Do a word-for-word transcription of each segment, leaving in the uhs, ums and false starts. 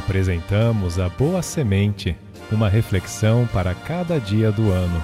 Apresentamos a Boa Semente, uma reflexão para cada dia do ano.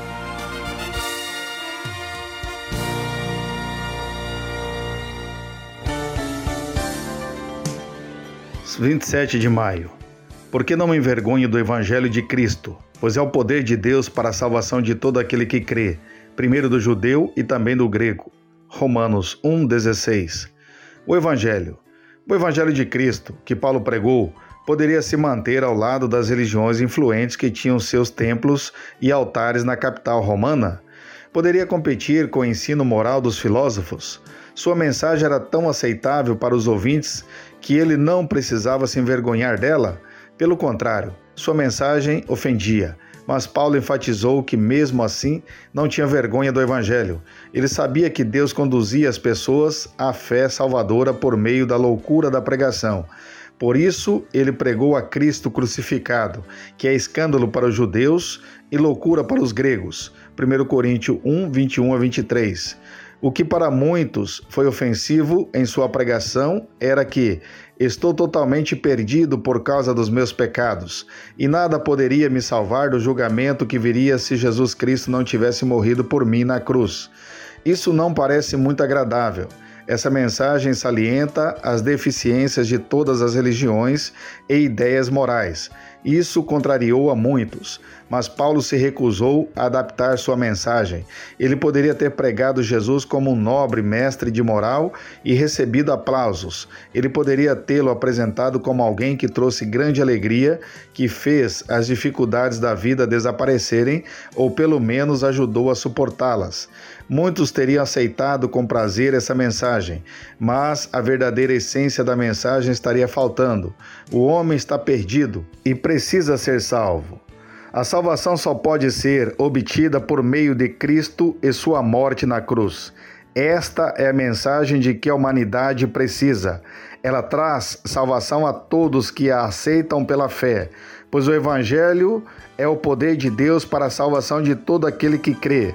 vinte e sete de maio. Por que não me envergonho do Evangelho de Cristo? Pois é o poder de Deus para a salvação de todo aquele que crê, primeiro do judeu e também do grego. Romanos um, dezesseis. O Evangelho. O Evangelho de Cristo, que Paulo pregou, poderia se manter ao lado das religiões influentes que tinham seus templos e altares na capital romana? Poderia competir com o ensino moral dos filósofos? Sua mensagem era tão aceitável para os ouvintes que ele não precisava se envergonhar dela? Pelo contrário, sua mensagem ofendia. Mas Paulo enfatizou que, mesmo assim, não tinha vergonha do Evangelho. Ele sabia que Deus conduzia as pessoas à fé salvadora por meio da loucura da pregação. Por isso, ele pregou a Cristo crucificado, que é escândalo para os judeus e loucura para os gregos. primeiro Coríntios um, vinte e um a vinte e três. O que para muitos foi ofensivo em sua pregação era que estou totalmente perdido por causa dos meus pecados, e nada poderia me salvar do julgamento que viria se Jesus Cristo não tivesse morrido por mim na cruz. Isso não parece muito agradável. Essa mensagem salienta as deficiências de todas as religiões e ideias morais. Isso contrariou a muitos, mas Paulo se recusou a adaptar sua mensagem. Ele poderia ter pregado Jesus como um nobre mestre de moral e recebido aplausos. Ele poderia tê-lo apresentado como alguém que trouxe grande alegria, que fez as dificuldades da vida desaparecerem ou pelo menos ajudou a suportá-las. Muitos teriam aceitado com prazer essa mensagem, mas a verdadeira essência da mensagem estaria faltando. O homem está perdido e precisa ser salvo. A salvação só pode ser obtida por meio de Cristo e sua morte na cruz. Esta é a mensagem de que a humanidade precisa. Ela traz salvação a todos que a aceitam pela fé, pois o Evangelho é o poder de Deus para a salvação de todo aquele que crê.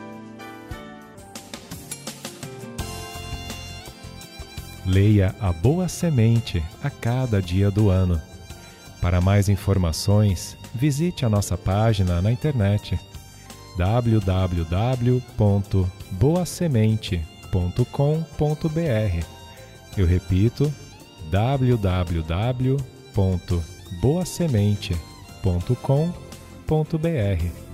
Leia a Boa Semente a cada dia do ano. Para mais informações, visite a nossa página na internet w w w ponto boa semente ponto com ponto b r. Eu repito, w w w ponto boa semente ponto com ponto b r.